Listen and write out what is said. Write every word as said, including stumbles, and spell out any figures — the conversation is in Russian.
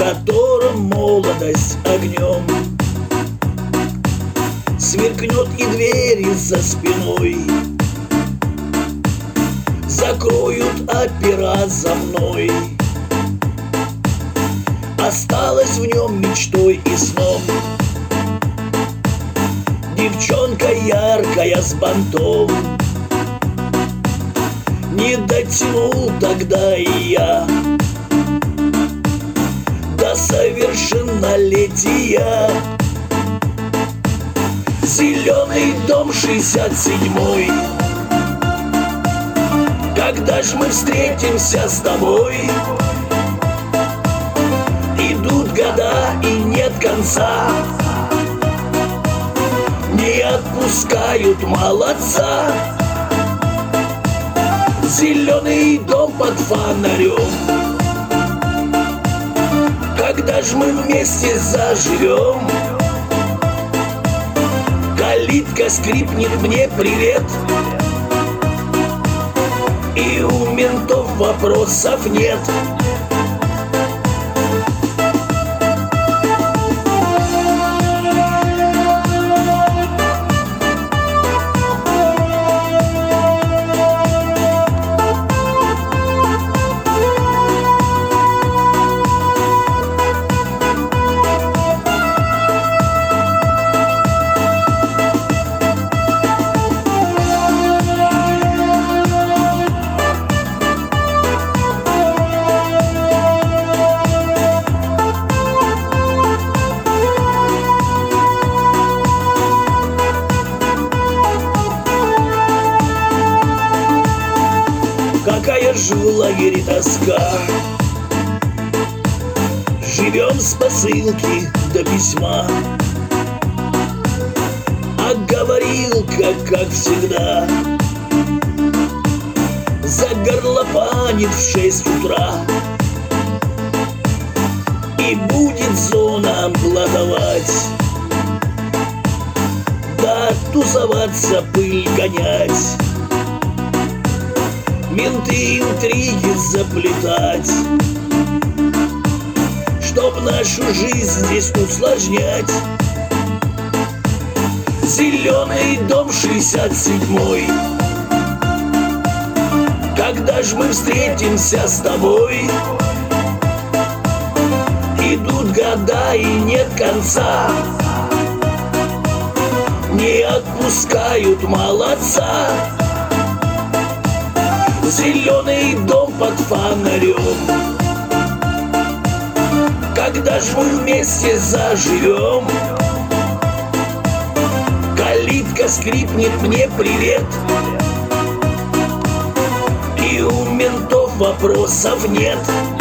котором молодость огнем сверкнет, и двери за спиной закроют опера за мной. Осталась в нем мечтой и сном девчонка яркая с бантом. Не дотянул тогда и я до совершеннолетия. Зеленый дом шестьдесят седьмой, когда ж мы встретимся с тобой? Идут года и нет конца, не отпускают молодца. Зеленый дом под фонарем, когда ж мы вместе заживем? Калитка скрипнет мне привет, и у ментов вопросов нет. Какая ж в лагере тоска, живем с посылки до письма. А говорилка, как всегда, загорлопанит в шесть утра и будет зона блатовать, да тусоваться, пыль гонять, менты интриги заплетать, чтоб нашу жизнь здесь усложнять. Зеленый дом шестьдесят седьмой, когда ж мы встретимся с тобой? Идут года и нет конца, не отпускают молодца. Зеленый дом под фонарем, когда ж мы вместе заживем? Калитка скрипнет мне привет, и у ментов вопросов нет.